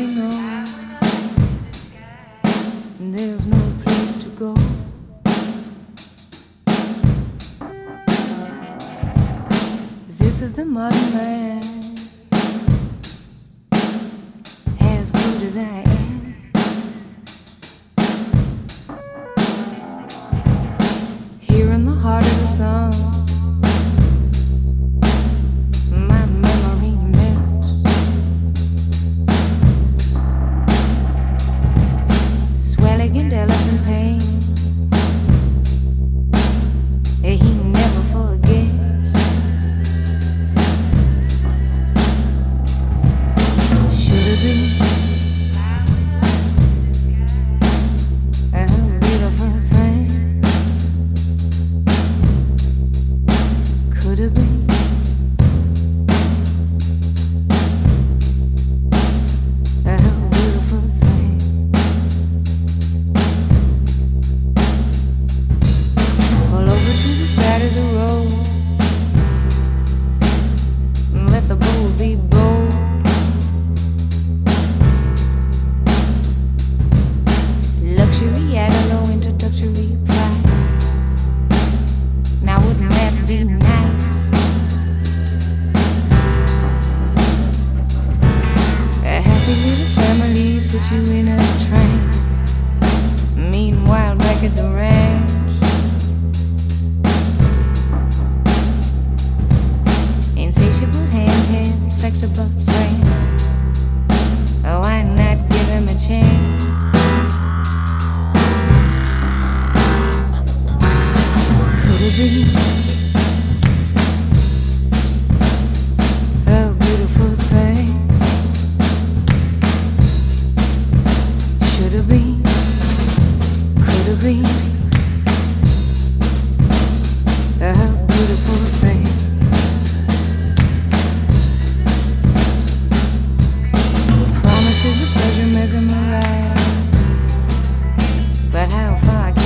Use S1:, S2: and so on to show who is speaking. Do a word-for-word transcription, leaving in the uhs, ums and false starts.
S1: already know there's no place to go. This is the modern man, as good as I am. Here in the heart of the sun, my memory melts. Swelling and elephant pain, he never forgets. Should it be a beautiful thing? Could it be a beautiful thing? Pull over to the side of the road, let the bold be bold. Luxury at a low introductory price. Now wouldn't that be nice? A happy little family put you in a trance. Meanwhile, back at the ranch, insatiable handheld, flexible friend. Oh, why not give him a chance? Could it be a beautiful thing? Should it be? Could it be a beautiful thing? Promises of pleasure mesmerize, but how far